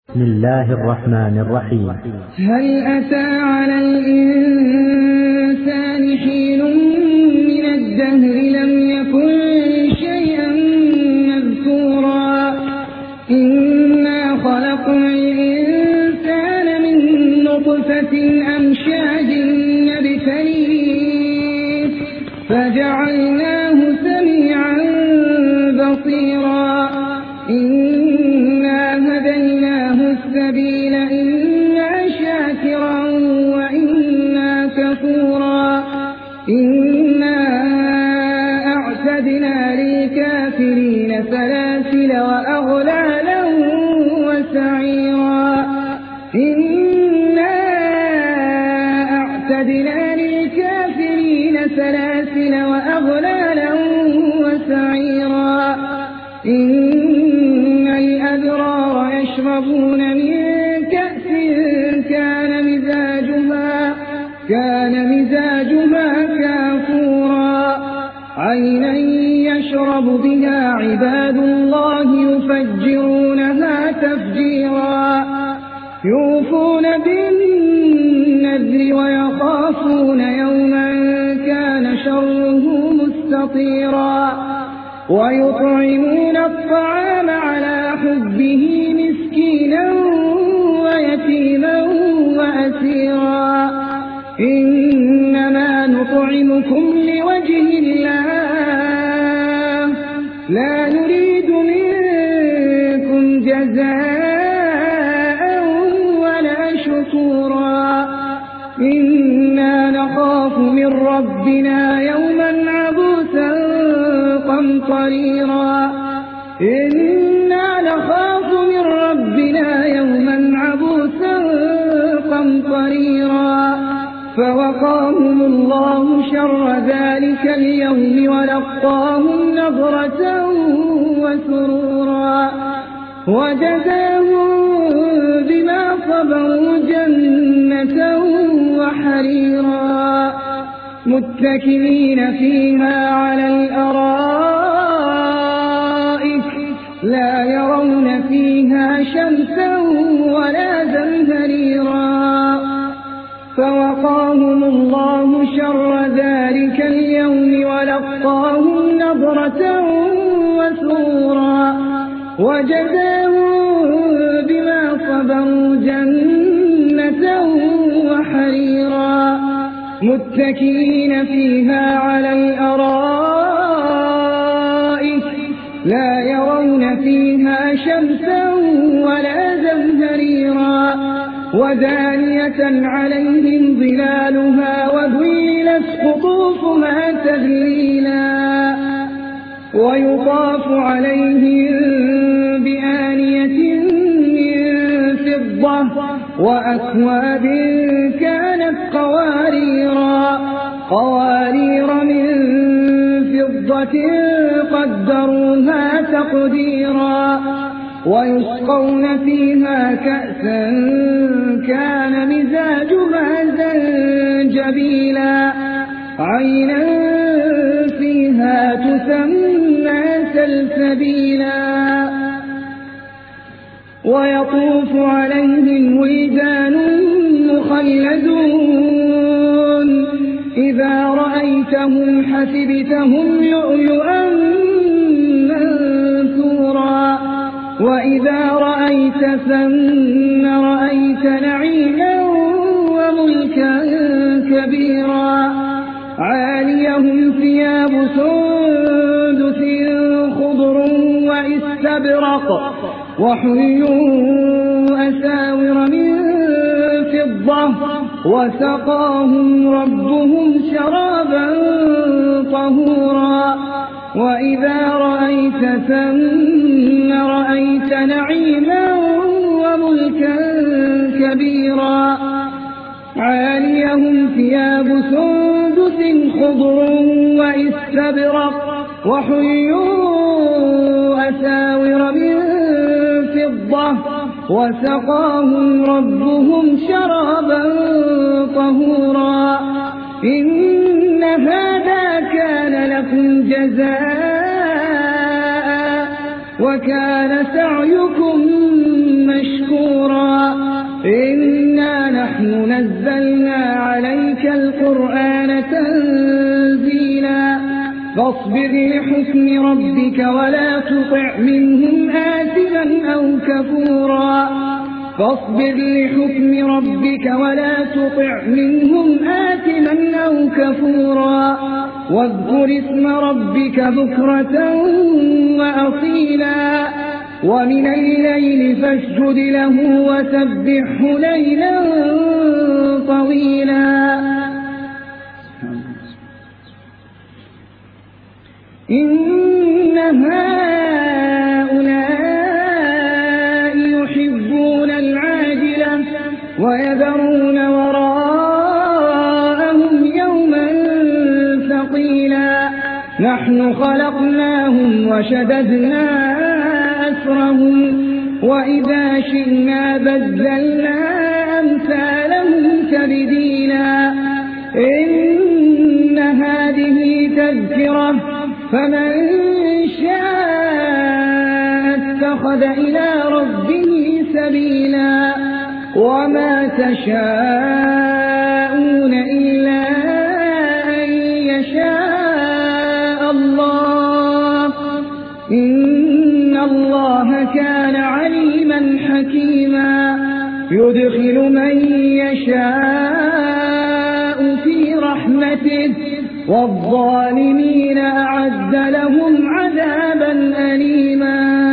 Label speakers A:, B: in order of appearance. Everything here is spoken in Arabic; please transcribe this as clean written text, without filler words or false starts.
A: بسم الله الرحمن الرحيم.
B: هل أتى على الإنسان حين من الدهر لم يكن شيئا مذكورا إنا خلقنا الإنسان من نطفة أمشاج نبتليه فجعلناه سميعا بصيرا إنا هديناه السبيل إما شاكرا وإما كفورا إنا أعتدنا للكافرين سلاسل وأغلالا وسعيرا إنا أعتدنا للكافرين سلاسل وأغلالا وسعيرا إن الأبرار يشربون من كأس كان مزاجها كافورا عينا يشرب بها عباد الله يفجرونها تفجيرا يوفون بالنذر ويخافون يوما كان شره مستطيرا ويطعمون الطعام على حبه مسكينا ويتيما وأسيرا إنما نطعمكم لوجه الله لا نريد منكم جزاء ولا شكورا إنا نخاف من ربنا يوما عبوسا قمطريرا إنا نخاف من ربنا يوما عبوسا قمطريرا فوقاهم الله شر ذلك اليوم ولقاهم نضرة وسرورا وجزاهم بما صبروا جنة وحريرا متكئين فيها على الأرائك لا يرون فيها شمسا ولا زمهريرا فوقاهم الله شر ذلك اليوم ولقاهم نضرة وسرورا وجزاهم بما صبروا جنة وحريرا متكئين فيها على الأرائك لا يرون فيها شمسا ولا زمهريرا ودانية عليهم ظلالها وذللت قطوفها تذليلا ويطاف عليهم بآنية من فضة وأكواب كانت قوارير من فضة قدروها تقديرا ويسقون فيها كأسا كان مزاجها زنجبيلا عينا فيها تسمى سلسبيلا ويطوف عليهم ولدان مخلدون إذا رأيتهم حسبتهم لؤلؤا منثورا وإذا رأيت ثم رأيت نعيما وملكا كبيرا عاليهم ثياب سندس خضر واستبرق وحلوا أساور من فضة وسقاهم ربهم شرابا طهورا وإذا رأيت ثم رأيت نعيما وملكا كبيرا عاليهم ثياب سندس خضر واستبرق وحلوا أساور من فضة وسقاهم ربهم شرابا طهورا إن هذا كان لكم جزاء وكان سعيكم مشكورا. نزلنا عليك القرآن تنزيلا فاصبر لحكم ربك ولا تطع منهم آثما أو كفورا فاصبر لحكم ربك ولا تطع منهم آثما أو كفورا واذكر اسم ربك بكرة وأصيلا ومن الليل فاسجد له وسبحه ليلا طويلا إن هؤلاء يحبون العاجلة ويذرون وراءهم يوما ثقيلا نحن خلقناهم وشددنا أسرهم وإذا شئنا بدلنا أمثالهم تبديلا إن هذه تذكرة فمن شاء اتخذ إلى ربه سبيلا وما تشاءون إلا أن يشاء الله إن الله كان عليما حكيما يدخل من يشاء في رحمته والظالمين أعد لهم عذابا أليما